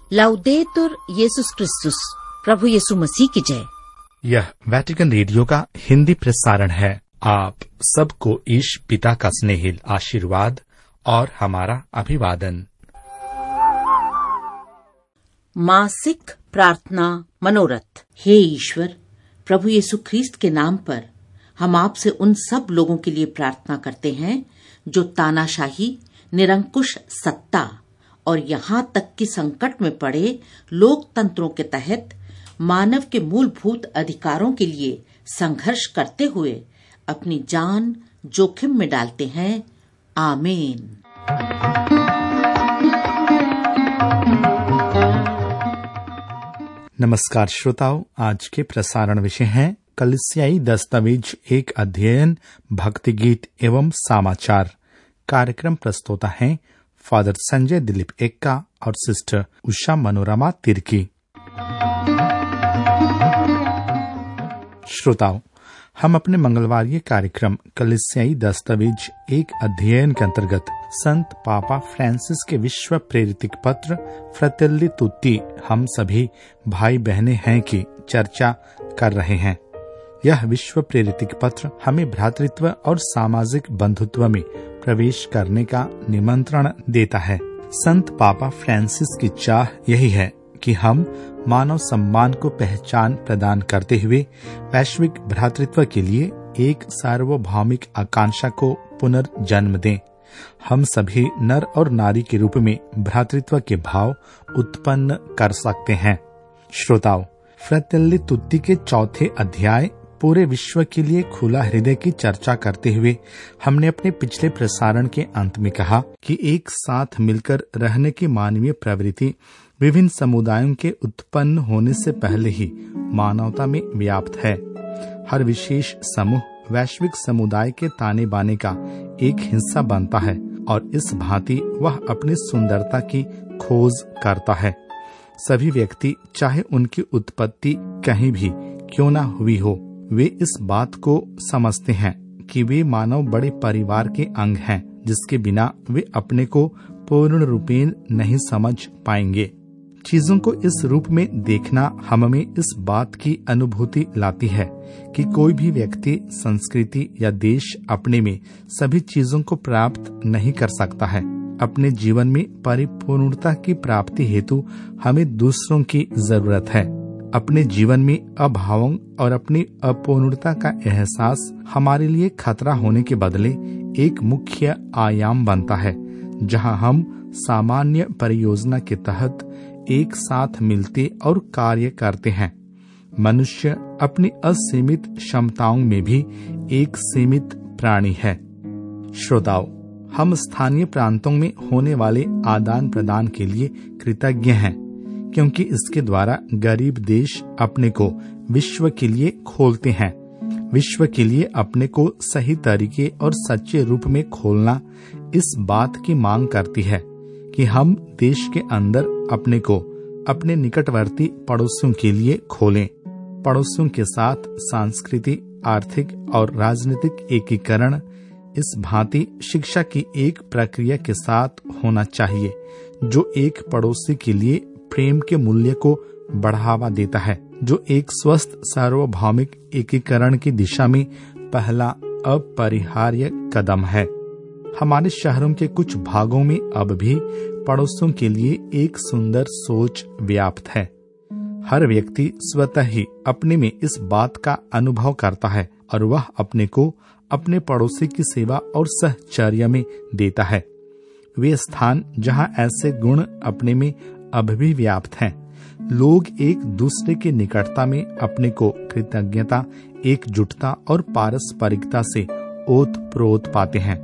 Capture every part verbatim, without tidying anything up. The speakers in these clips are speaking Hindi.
लाउदेतुर येशुस क्रिस्तुस, प्रभु यीशु मसीह की जय। यह वेटिकन रेडियो का हिंदी प्रसारण है। आप सबको ईश पिता का स्नेहिल आशीर्वाद और हमारा अभिवादन। मासिक प्रार्थना मनोरथ। हे ईश्वर, प्रभु यीशु ख्रीस्त के नाम पर हम आपसे उन सब लोगों के लिए प्रार्थना करते हैं जो तानाशाही, निरंकुश सत्ता और यहाँ तक कि संकट में पड़े लोकतंत्रों के तहत मानव के मूलभूत अधिकारों के लिए संघर्ष करते हुए अपनी जान जोखिम में डालते हैं। आमीन। नमस्कार श्रोताओं, आज के प्रसारण विषय है कलीसियाई दस्तावेज एक अध्ययन, भक्ति गीत एवं समाचार। कार्यक्रम प्रस्तोता है फादर संजय दिलीप एक्का और सिस्टर उषा मनोरमा तिर्की। श्रोताओं, हम अपने मंगलवारी कार्यक्रम कलीसियाई दस्तावेज एक अध्ययन के अंतर्गत संत पापा फ्रांसिस के विश्व प्रेरित पत्र फ्रैटेल्ली तुत्ती, हम सभी भाई बहनें हैं की चर्चा कर रहे हैं। यह विश्व प्रेरित पत्र हमें भ्रातृत्व और सामाजिक बंधुत्व में प्रवेश करने का निमंत्रण देता है। संत पापा फ्रांसिस की चाह यही है कि हम मानव सम्मान को पहचान प्रदान करते हुए वैश्विक भ्रातृत्व के लिए एक सार्वभौमिक आकांक्षा को पुनर्जन्म दें। हम सभी नर और नारी के रूप में भ्रातृत्व के भाव उत्पन्न कर सकते हैं। श्रोताओं, फ्रैटेल्ली तुत्ती के चौथे अध्याय पूरे विश्व के लिए खुला हृदय की चर्चा करते हुए हमने अपने पिछले प्रसारण के अंत में कहा कि एक साथ मिलकर रहने की मानवीय प्रवृत्ति विभिन्न समुदायों के उत्पन्न होने से पहले ही मानवता में व्याप्त है। हर विशेष समूह वैश्विक समुदाय के ताने बाने का एक हिस्सा बनता है और इस भांति वह अपनी सुंदरता की खोज करता है। सभी व्यक्ति, चाहे उनकी उत्पत्ति कहीं भी क्यों न हुई हो, वे इस बात को समझते हैं कि वे मानव बड़े परिवार के अंग हैं, जिसके बिना वे अपने को पूर्ण रूपेण नहीं समझ पाएंगे। चीजों को इस रूप में देखना हम में इस बात की अनुभूति लाती है कि कोई भी व्यक्ति, संस्कृति या देश अपने में सभी चीजों को प्राप्त नहीं कर सकता है। अपने जीवन में परिपूर्णता की प्राप्ति हेतु हमें दूसरों की जरूरत है। अपने जीवन में अभावों और अपनी अपूर्णता का एहसास हमारे लिए खतरा होने के बदले एक मुख्य आयाम बनता है, जहां हम सामान्य परियोजना के तहत एक साथ मिलते और कार्य करते हैं। मनुष्य अपनी असीमित क्षमताओं में भी एक सीमित प्राणी है। श्रोताओं, हम स्थानीय प्रांतों में होने वाले आदान प्रदान के लिए कृतज्ञ हैं, क्योंकि इसके द्वारा गरीब देश अपने को विश्व के लिए खोलते हैं। विश्व के लिए अपने को सही तरीके और सच्चे रूप में खोलना इस बात की मांग करती है कि हम देश के अंदर अपने को अपने निकटवर्ती पड़ोसियों के लिए खोलें। पड़ोसियों के साथ सांस्कृतिक, आर्थिक और राजनीतिक एकीकरण इस भांति शिक्षा की एक प्रक्रिया के साथ होना चाहिए, जो एक पड़ोसी के लिए प्रेम के मूल्य को बढ़ावा देता है, जो एक स्वस्थ सार्वभौमिक एकीकरण की दिशा में पहला अपरिहार्य कदम है। हमारे शहरों के कुछ भागों में अब भी पड़ोसियों के लिए एक सुंदर सोच व्याप्त है। हर व्यक्ति स्वतः ही अपने में इस बात का अनुभव करता है और वह अपने को अपने पड़ोसी की सेवा और सहचर्य में देता है। वे स्थान जहां ऐसे गुण अपने में अब भी व्याप्त हैं। लोग एक दूसरे के निकटता में अपने को कृतज्ञता, एकजुटता और पारस्परिकता से ओत-प्रोत पाते हैं।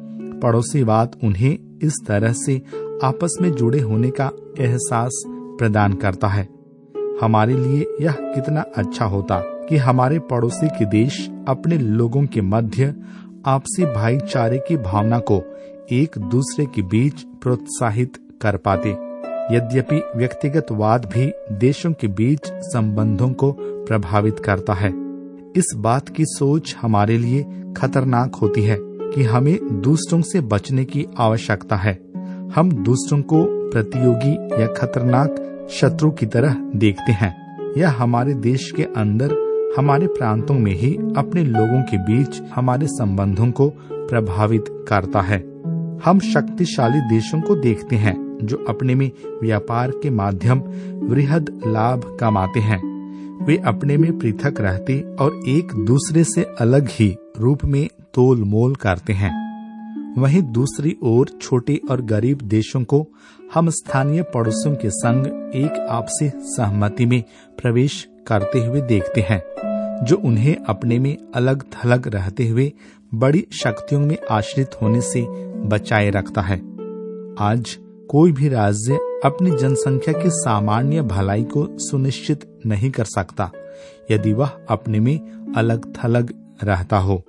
पड़ोसीवाद उन्हें इस तरह से आपस में जुड़े होने का एहसास प्रदान करता है। हमारे लिए यह कितना अच्छा होता कि हमारे पड़ोसी के देश अपने लोगों के मध्य आपसी भाईचारे की भावना को एक दूसरे के बीच प्रोत्साहित कर पाते। यद्यपि व्यक्तिगतवाद भी देशों के बीच संबंधों को प्रभावित करता है, इस बात की सोच हमारे लिए खतरनाक होती है कि हमें दूसरों से बचने की आवश्यकता है। हम दूसरों को प्रतियोगी या खतरनाक शत्रु की तरह देखते हैं। यह हमारे देश के अंदर, हमारे प्रांतों में ही अपने लोगों के बीच हमारे संबंधों को प्रभावित करता है। हम शक्तिशाली देशों को देखते हैं जो अपने में व्यापार के माध्यम वृहद लाभ कमाते हैं। वे अपने में पृथक रहते और एक दूसरे से अलग ही रूप में तोल मोल करते हैं। वहीं दूसरी ओर छोटे और गरीब देशों को हम स्थानीय पड़ोसियों के संग एक आपसी सहमति में प्रवेश करते हुए देखते हैं, जो उन्हें अपने में अलग थलग रहते हुए बड़ी शक्तियों में आश्रित होने से बचाए रखता है। आज कोई भी राज्य अपनी जनसंख्या की सामान्य भलाई को सुनिश्चित नहीं कर सकता यदि वह अपने में अलग थलग रहता हो।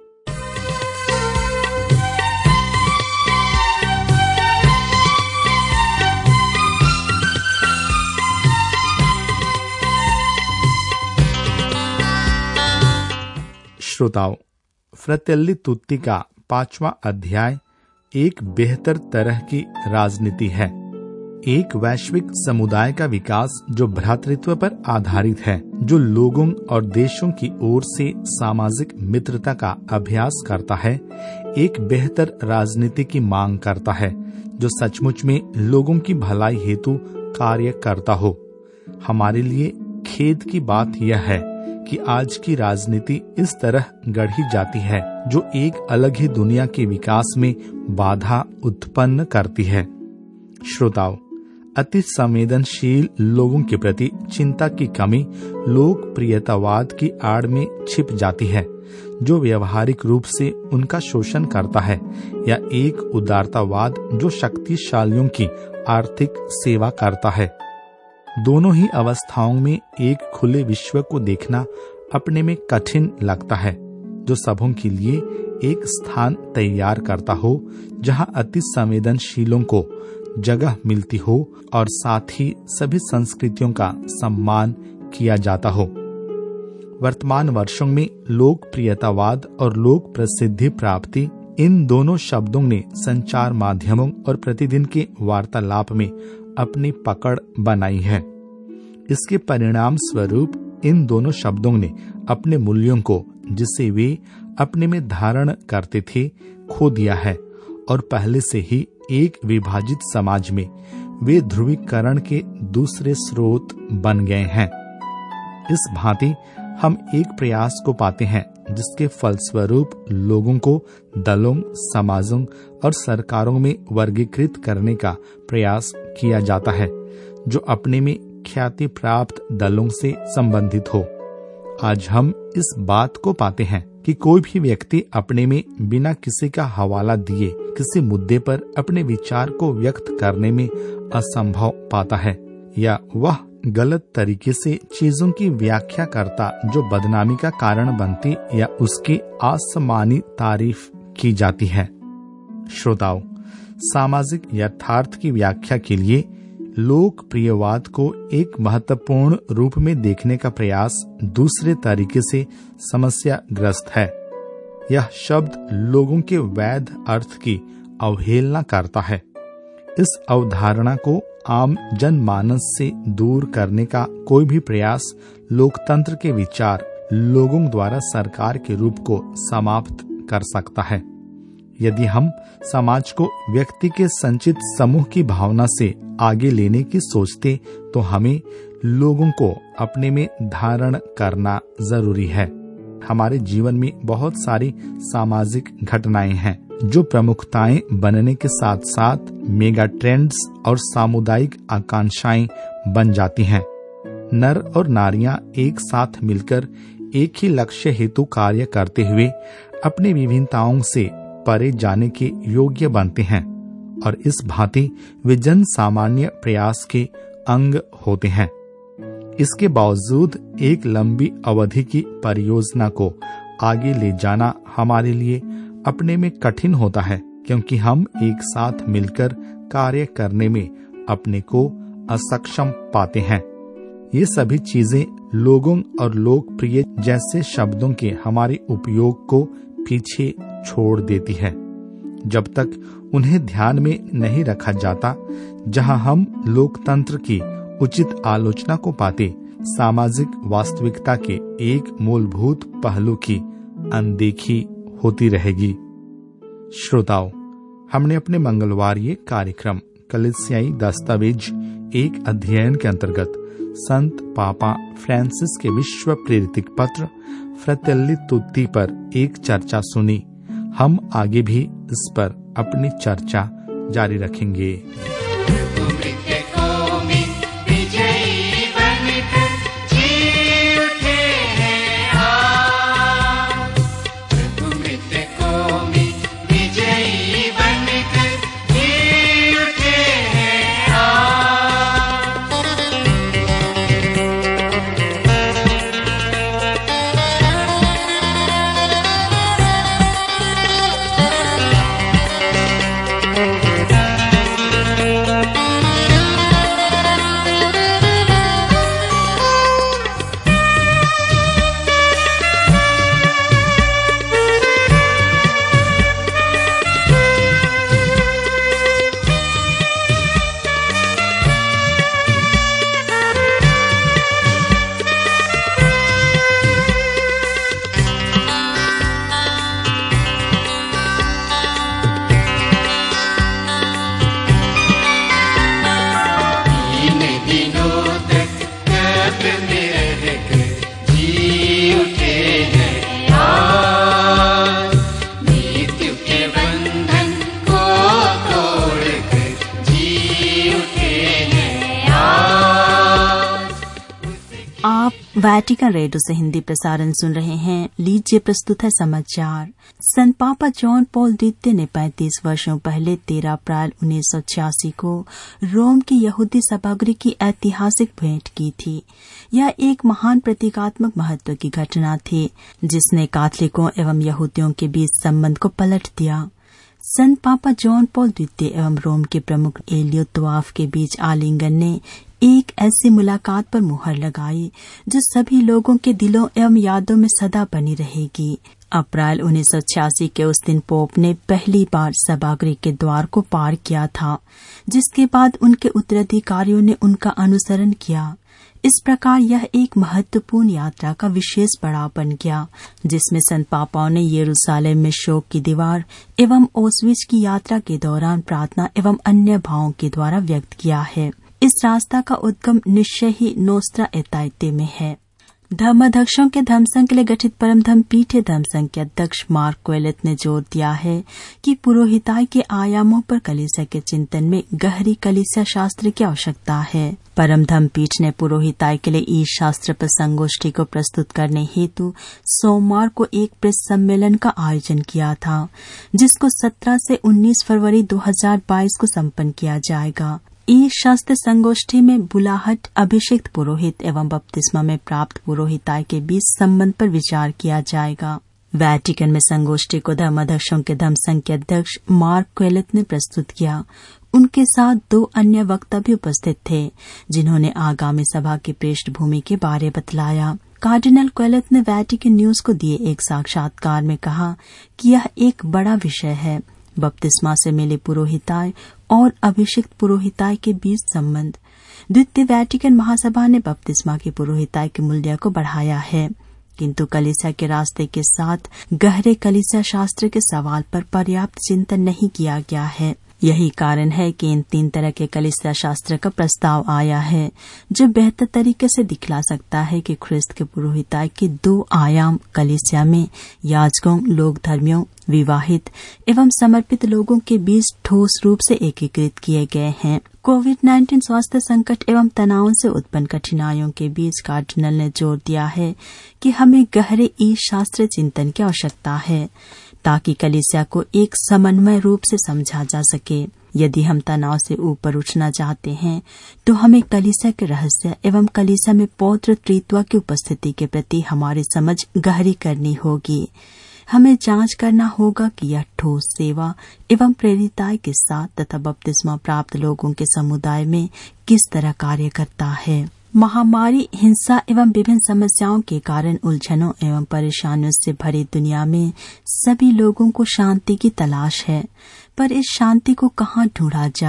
श्रोताओ, फ्रatelli tutti का पांचवा अध्याय एक बेहतर तरह की राजनीति है। एक वैश्विक समुदाय का विकास जो भ्रातृत्व पर आधारित है, जो लोगों और देशों की ओर से सामाजिक मित्रता का अभ्यास करता है, एक बेहतर राजनीति की मांग करता है जो सचमुच में लोगों की भलाई हेतु कार्य करता हो। हमारे लिए खेद की बात यह है कि आज की राजनीति इस तरह गढ़ी जाती है जो एक अलग ही दुनिया के विकास में बाधा उत्पन्न करती है। श्रोताओं, अति संवेदनशील लोगों के प्रति चिंता की कमी लोकप्रियतावाद की आड़ में छिप जाती है, जो व्यवहारिक रूप से उनका शोषण करता है, या एक उदारतावाद जो शक्तिशालियों की आर्थिक सेवा करता है। दोनों ही अवस्थाओं में एक खुले विश्व को देखना अपने में कठिन लगता है, जो सबों के लिए एक स्थान तैयार करता हो जहां अति संवेदनशीलों को जगह मिलती हो और साथ ही सभी संस्कृतियों का सम्मान किया जाता हो। वर्तमान वर्षों में लोकप्रियतावाद और लोक प्रसिद्धि प्राप्ति, इन दोनों शब्दों ने संचार माध्यमों और प्रतिदिन के वार्तालाप में अपनी पकड़ बनाई है। इसके परिणाम स्वरूप इन दोनों शब्दों ने अपने मूल्यों को, जिसे वे अपने में धारण करते थे, खो दिया है और पहले से ही एक विभाजित समाज में वे ध्रुवीकरण के दूसरे स्रोत बन गए हैं। इस भांति हम एक प्रयास को पाते हैं जिसके फलस्वरूप लोगों को दलों, समाजों और सरकारों में वर्गीकृत करने का प्रयास किया जाता है, जो अपने में ख्याति प्राप्त दलों से संबंधित हो। आज हम इस बात को पाते हैं कि कोई भी व्यक्ति अपने में बिना किसी का हवाला दिए किसी मुद्दे पर अपने विचार को व्यक्त करने में असंभव पाता है, या वह गलत तरीके से चीजों की व्याख्या करता जो बदनामी का कारण बनती या उसकी आसमानी तारीफ की जाती है। श्रोताओं, सामाजिक यथार्थ की व्याख्या के लिए लोकप्रियवाद को एक महत्वपूर्ण रूप में देखने का प्रयास दूसरे तरीके से समस्याग्रस्त है। यह शब्द लोगों के वैध अर्थ की अवहेलना करता है। इस अवधारणा को आम जनमानस से दूर करने का कोई भी प्रयास लोकतंत्र के विचार लोगों द्वारा सरकार के रूप को समाप्त कर सकता है। यदि हम समाज को व्यक्ति के संचित समूह की भावना से आगे लेने की सोचते, तो हमें लोगों को अपने में धारण करना जरूरी है। हमारे जीवन में बहुत सारी सामाजिक घटनाएं हैं जो प्रमुखताएं बनने के साथ साथ मेगा ट्रेंड्स और सामुदायिक आकांक्षाएं बन जाती हैं। नर और नारियां एक साथ मिलकर एक ही लक्ष्य हेतु कार्य करते हुए अपनी विभिन्नताओं से परे जाने के योग्य बनते हैं और इस भांति वे जन सामान्य प्रयास के अंग होते हैं। इसके बावजूद एक लंबी अवधि की परियोजना को आगे ले जाना हमारे लिए अपने में कठिन होता है, क्योंकि हम एक साथ मिलकर कार्य करने में अपने को असक्षम पाते हैं। ये सभी चीजें लोगों और लोकप्रिय जैसे शब्दों के हमारे उपयोग को पीछे छोड़ देती है, जब तक उन्हें ध्यान में नहीं रखा जाता। जहां हम लोकतंत्र की उचित आलोचना को पाते सामाजिक वास्तविकता के एक मूलभूत पहलू की अनदेखी होती रहेगी। श्रोताओ, हमने अपने मंगलवारीय कार्यक्रम कलीसियाई दस्तावेज एक अध्ययन के अंतर्गत संत पापा फ्रांसिस के विश्व प्रेरित पत्र फ्रैटेल्ली तुत्ती पर एक चर्चा सुनी। हम आगे भी इस पर अपनी चर्चा जारी रखेंगे। वैटिकन रेडियो से हिंदी प्रसारण सुन रहे हैं। लीजिए प्रस्तुत है समाचार। संत पापा जॉन पॉल द्वितीय ने पैंतीस वर्षों पहले तेरह अप्रैल उन्नीस सौ छियासी को रोम की यहूदी सभागृह की ऐतिहासिक भेंट की थी। यह एक महान प्रतीकात्मक महत्व की घटना थी जिसने कैथोलिकों एवं यहूदियों के बीच संबंध को पलट दिया। संत पापा जॉन पॉल द्वितीय एवं रोम के प्रमुख एलियो तवाफ के बीच आलिंगन ने एक ऐसी मुलाकात पर मुहर लगाई जो सभी लोगों के दिलों एवं यादों में सदा बनी रहेगी। अप्रैल उन्नीस सौ छियासी के उस दिन पोप ने पहली बार सभागृह के द्वार को पार किया था, जिसके बाद उनके उत्तराधिकारियों ने उनका अनुसरण किया। इस प्रकार यह एक महत्वपूर्ण यात्रा का विशेष पड़ाव बन गया, जिसमें संत पापाओं ने यरूशलेम में शोक की दीवार एवं ओस्विच की यात्रा के दौरान प्रार्थना एवं अन्य भावों के द्वारा व्यक्त किया है। इस रास्ता का उद्गम निश्चय ही नोस्त्रा एताइते में है। धर्माध्यक्षों के धर्मसंघ के लिए गठित परम धर्म पीठे धर्मसंघ के अध्यक्ष मार्क क्वेलेट ने जोर दिया है कि पुरोहिताई के आयामों पर कलीसिया के चिंतन में गहरी कलीसिया शास्त्र की आवश्यकता है। परम धर्म पीठ ने पुरोहिताई के लिए ईश शास्त्र पर संगोष्ठी को प्रस्तुत करने हेतु सोमवार को एक प्रेस सम्मेलन का आयोजन किया था, जिसको सत्रह से उन्नीस फरवरी दो हजार बाईस को सम्पन्न किया जाएगा। ईश शास्त्र संगोष्ठी में बुलाहट, अभिषिक्त पुरोहित एवं बपतिस्मा में प्राप्त पुरोहिताई के बीच संबंध पर विचार किया जाएगा। वैटिकन में संगोष्ठी को धर्माध्यक्षों के धर्मसंघ के अध्यक्ष मार्क क्वेलेट ने प्रस्तुत किया। उनके साथ दो अन्य वक्ता भी उपस्थित थे, जिन्होंने आगामी सभा की पृष्ठभूमि के बारे बतलाया। कार्डिनल क्वेलेट ने वैटिकन न्यूज को दिए एक साक्षात्कार में कहा कि यह एक बड़ा विषय है, बपतिस्मा से मिले पुरोहिताई और अभिषिक्त पुरोहिताई के बीच संबंध। द्वितीय वैटिकन महासभा ने बपतिस्मा की पुरोहिताई के मूल्य को बढ़ाया है, किंतु कलीसिया के रास्ते के साथ गहरे कलीसिया शास्त्र के सवाल पर पर्याप्त चिंतन नहीं किया गया है। यही कारण है कि इन तीन तरह के कलीसिया शास्त्र का प्रस्ताव आया है, जो बेहतर तरीके से दिखला सकता है कि ख्रिस्त के पुरोहिताई के दो आयाम कलीसिया में याजकों, लोक धर्मियों, विवाहित एवं समर्पित लोगों के बीच ठोस रूप से एकीकृत किए गए हैं। कोविड नाइन्टीन स्वास्थ्य संकट एवं तनाव से उत्पन्न कठिनाइयों के बीच कार्डिनल ने जोर दिया है कि हमें गहरे ईश शास्त्र चिंतन की आवश्यकता है, ताकि कलीसिया को एक समन्वय रूप से समझा जा सके। यदि हम तनाव से ऊपर उठना चाहते हैं, तो हमें कलीसिया के रहस्य एवं कलीसिया में पौत्र त्रित्व की उपस्थिति के प्रति हमारी समझ गहरी करनी होगी। हमें जांच करना होगा कि यह ठोस सेवा एवं प्रेरिताई के साथ तथा बपतिस्मा प्राप्त लोगों के समुदाय में किस तरह कार्य करता है। महामारी, हिंसा एवं विभिन्न समस्याओं के कारण उलझनों एवं परेशानियों से भरी दुनिया में सभी लोगों को शांति की तलाश है, पर इस शांति को कहाँ ढूंढा जाए,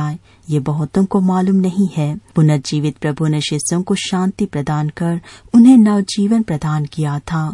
ये बहुतों को मालूम नहीं है। पुनर्जीवित प्रभु ने शिष्यों को शांति प्रदान कर उन्हें नवजीवन प्रदान किया था।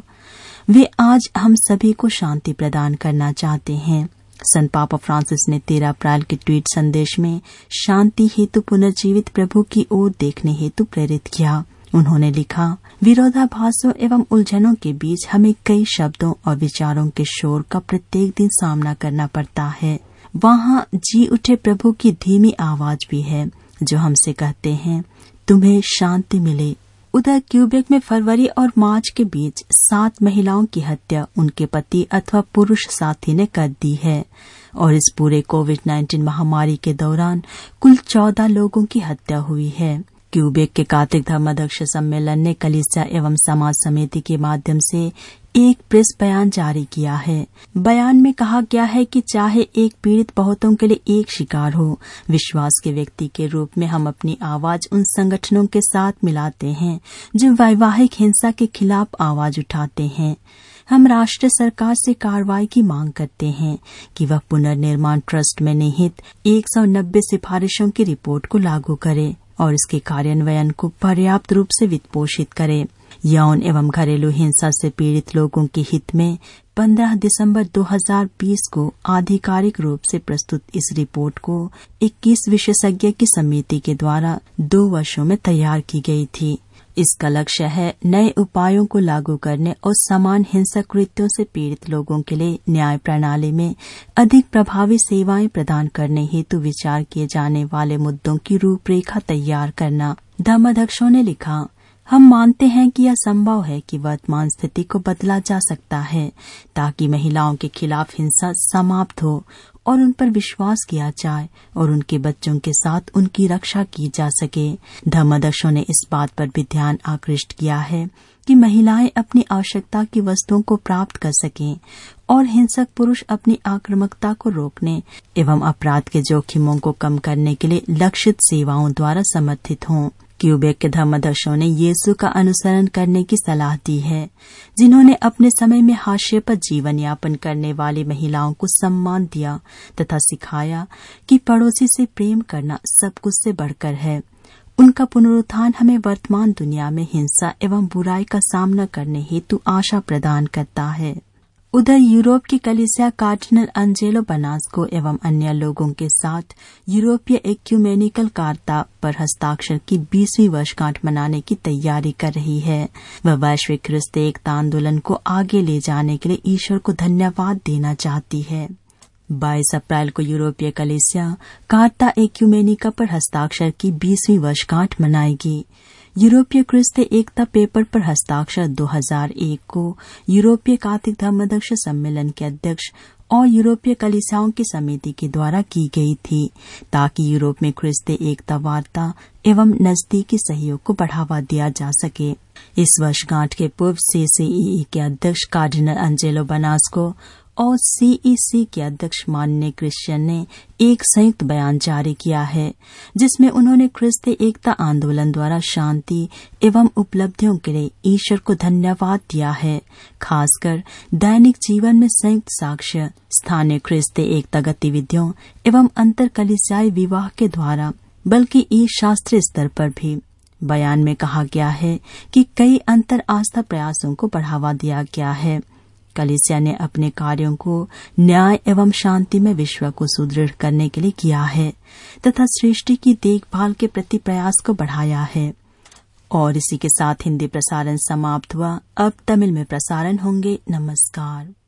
वे आज हम सभी को शांति प्रदान करना चाहते हैं। संत पापा फ्रांसिस ने तेरह अप्रैल के ट्वीट संदेश में शांति हेतु पुनर्जीवित प्रभु की ओर देखने हेतु प्रेरित किया। उन्होंने लिखा, विरोधाभासों एवं उलझनों के बीच हमें कई शब्दों और विचारों के शोर का प्रत्येक दिन सामना करना पड़ता है। वहाँ जी उठे प्रभु की धीमी आवाज भी है जो हमसे कहते हैं, तुम्हें शांति मिले। उधर क्यूबेक में फरवरी और मार्च के बीच सात महिलाओं की हत्या उनके पति अथवा पुरुष साथी ने कर दी है और इस पूरे कोविड नाइन्टीन महामारी के दौरान कुल चौदह लोगों की हत्या हुई है। क्यूबेक के कातिक धर्माध्यक्ष सम्मेलन ने कलीसिया एवं समाज समिति के माध्यम से एक प्रेस बयान जारी किया है। बयान में कहा गया है कि चाहे एक पीड़ित बहुतों के लिए एक शिकार हो, विश्वास के व्यक्ति के रूप में हम अपनी आवाज उन संगठनों के साथ मिलाते हैं जो वैवाहिक हिंसा के खिलाफ आवाज उठाते हैं। हम राष्ट्रीय सरकार से कार्रवाई की मांग करते हैं कि वह पुनर्निर्माण ट्रस्ट में निहित एक सौ नब्बे सिफारिशों की रिपोर्ट को लागू करे और इसके कार्यान्वयन को पर्याप्त रूप से वित्त पोषित करे। यौन एवं घरेलू हिंसा से पीड़ित लोगों के हित में पंद्रह दिसंबर दो हज़ार बीस को आधिकारिक रूप से प्रस्तुत इस रिपोर्ट को इक्कीस विशेषज्ञ की समिति के द्वारा दो वर्षों में तैयार की गई थी। इसका लक्ष्य है नए उपायों को लागू करने और समान हिंसक कृत्यों से पीड़ित लोगों के लिए न्याय प्रणाली में अधिक प्रभावी सेवाएं प्रदान करने हेतु विचार किए जाने वाले मुद्दों की रूपरेखा तैयार करना। धर्माध्यक्षों ने लिखा, हम मानते हैं कि यह संभव है कि वर्तमान स्थिति को बदला जा सकता है ताकि महिलाओं के खिलाफ हिंसा समाप्त हो और उन पर विश्वास किया जाए और उनके बच्चों के साथ उनकी रक्षा की जा सके। धर्माध्यक्षों ने इस बात पर भी ध्यान आकृष्ट किया है कि महिलाएं अपनी आवश्यकता की वस्तुओं को प्राप्त कर सकें और हिंसक पुरुष अपनी आक्रामकता को रोकने एवं अपराध के जोखिमों को कम करने के लिए लक्षित सेवाओं द्वारा समर्थित हों। क्यूबेक के धर्माध्यक्षों ने यीशु का अनुसरण करने की सलाह दी है, जिन्होंने अपने समय में हाशिए पर जीवन यापन करने वाली महिलाओं को सम्मान दिया तथा सिखाया कि पड़ोसी से प्रेम करना सब कुछ से बढ़कर है। उनका पुनरुत्थान हमें वर्तमान दुनिया में हिंसा एवं बुराई का सामना करने हेतु आशा प्रदान करता है। उधर यूरोप की कलीसिया कार्डिनल अंजेलो बनास्को एवं अन्य लोगों के साथ यूरोपीय एक्यूमेनिकल वार्ता पर हस्ताक्षर की बीसवीं वर्षगांठ मनाने की तैयारी कर रही है। वह वैश्विक ख्रिस्त एकता आंदोलन को आगे ले जाने के लिए ईश्वर को धन्यवाद देना चाहती है। बाईस अप्रैल को यूरोपीय कलीसिया कार्ता एक्यूमेनिका पर हस्ताक्षर की बीसवीं वर्षगांठ मनाएगी। यूरोपीय ख्रिस्त एकता पेपर पर हस्ताक्षर दो हज़ार एक को यूरोपीय काथिक धर्माध्यक्ष सम्मेलन के अध्यक्ष और यूरोपीय कलीसियाओं की समिति के द्वारा की गई थी ताकि यूरोप में ख्रिस्त एकता वार्ता एवं नजदीकी सहयोग को बढ़ावा दिया जा सके। इस वर्षगांठ के पूर्व सीसीई के अध्यक्ष कार्डिनल अंजेलो बनास्को और सीईसी के अध्यक्ष माननीय क्रिश्चियन ने एक संयुक्त बयान जारी किया है, जिसमें उन्होंने ख्रिस्त एकता आंदोलन द्वारा शांति एवं उपलब्धियों के लिए ईश्वर को धन्यवाद दिया है, खासकर दैनिक जीवन में संयुक्त साक्ष्य, स्थानीय ख्रिस्त एकता गतिविधियों एवं अंतर कलीसियाई विवाह के द्वारा, बल्कि इस शास्त्रीय स्तर पर भी। बयान में कहा गया है कि कई अंतर आस्था प्रयासों को बढ़ावा दिया गया है। कलीसिया ने अपने कार्यों को न्याय एवं शांति में विश्व को सुदृढ़ करने के लिए किया है तथा सृष्टि की देखभाल के प्रति प्रयास को बढ़ाया है। और इसी के साथ हिंदी प्रसारण समाप्त हुआ। अब तमिल में प्रसारण होंगे। नमस्कार।